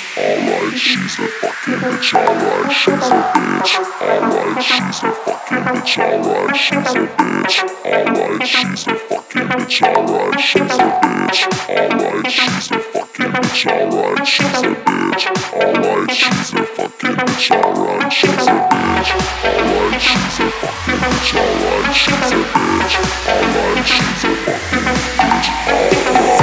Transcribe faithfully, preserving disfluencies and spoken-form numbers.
Alright, she's a fucking bitch. Alright, she's a bitch. Alright, she's a fucking bitch. Alright, she's a bitch. Alright, she's a fucking bitch. Alright, she's a bitch. Alright, she's a fucking bitch. Alright, she's a bitch. Alright, she's a fucking bitch. Alright, she's a bitch. Alright, she's a fucking bitch. Alright, she's a bitch. Alright, she's a fucking bitch. Alright.